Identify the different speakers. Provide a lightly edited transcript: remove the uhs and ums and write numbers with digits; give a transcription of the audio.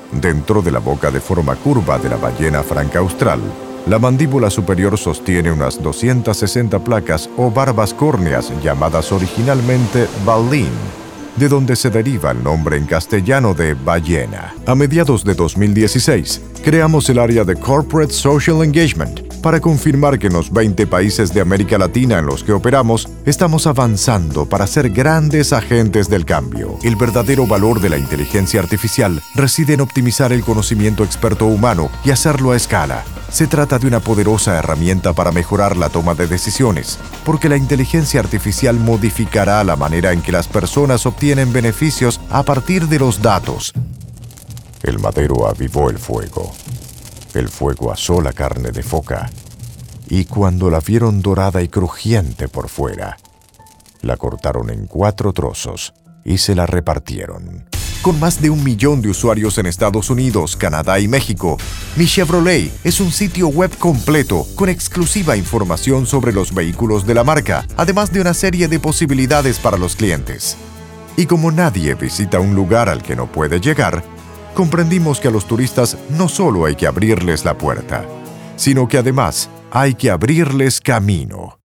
Speaker 1: Dentro de la boca de forma curva de la ballena franca austral, la mandíbula superior sostiene unas 260 placas o barbas córneas llamadas originalmente baleen, de donde se deriva el nombre en castellano de ballena. A mediados de 2016, creamos el área de Corporate Social Engagement para confirmar que en los 20 países de América Latina en los que operamos, estamos avanzando para ser grandes agentes del cambio. El verdadero valor de la inteligencia artificial reside en optimizar el conocimiento experto humano y hacerlo a escala. Se trata de una poderosa herramienta para mejorar la toma de decisiones, porque la inteligencia artificial modificará la manera en que las personas obtienen beneficios a partir de los datos. El madero avivó el fuego. El fuego asó la carne de foca, y cuando la vieron dorada y crujiente por fuera, la cortaron en 4 trozos y se la repartieron. Con más de 1 millón de usuarios en Estados Unidos, Canadá y México, Mi Chevrolet es un sitio web completo con exclusiva información sobre los vehículos de la marca, además de una serie de posibilidades para los clientes. Y como nadie visita un lugar al que no puede llegar, comprendimos que a los turistas no solo hay que abrirles la puerta, sino que además hay que abrirles camino.